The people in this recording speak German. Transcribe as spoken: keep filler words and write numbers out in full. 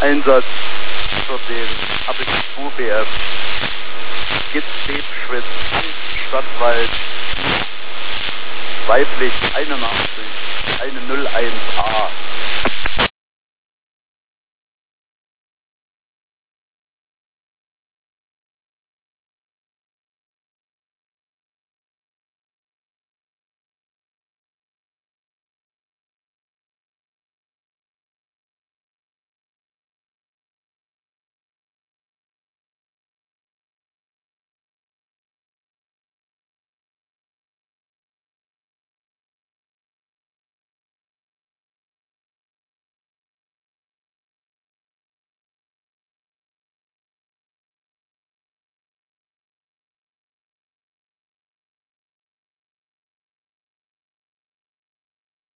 Einsatz für den Abitur-B F. Gitzleb-Schwitz, Stadtwald, weiblich einundachtzig, eine null eins a.